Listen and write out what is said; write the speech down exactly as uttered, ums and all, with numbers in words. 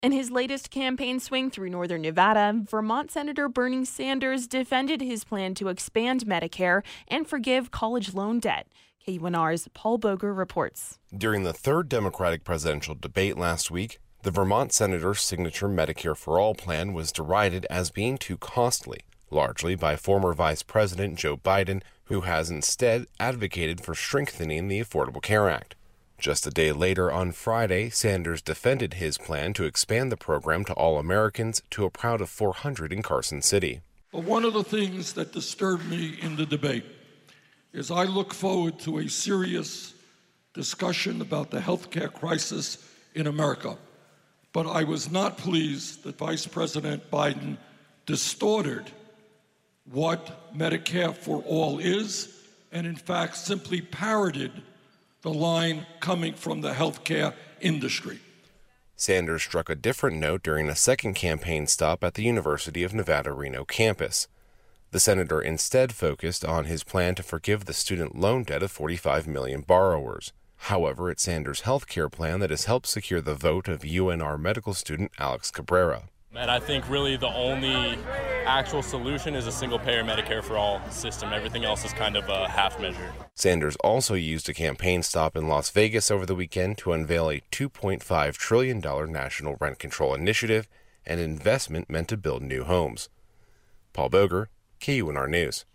In his latest campaign swing through northern Nevada, Vermont Senator Bernie Sanders defended his plan to expand Medicare and forgive college loan debt. K U N R's Paul Boger reports. During the third Democratic presidential debate last week, the Vermont senator's signature Medicare for All plan was derided as being too costly, largely by former Vice President Joe Biden, who has instead advocated for strengthening the Affordable Care Act. Just a day later, on Friday, Sanders defended his plan to expand the program to all Americans to a crowd of four hundred in Carson City. But one of the things that disturbed me in the debate is I look forward to a serious discussion about the healthcare crisis in America. But I was not pleased that Vice President Biden distorted what Medicare for All is, and in fact simply parroted the line coming from the healthcare industry. Sanders struck a different note during a second campaign stop at the University of Nevada, Reno campus. The senator instead focused on his plan to forgive the student loan debt of forty-five million borrowers. However, it's Sanders' health care plan that has helped secure the vote of U N R medical student Alex Cabrera. And I think really the only actual solution is a single-payer Medicare for All system. Everything else is kind of a half measure. Sanders also used a campaign stop in Las Vegas over the weekend to unveil a two point five trillion dollars national rent control initiative and investment meant to build new homes. Paul Boger, K U N R News.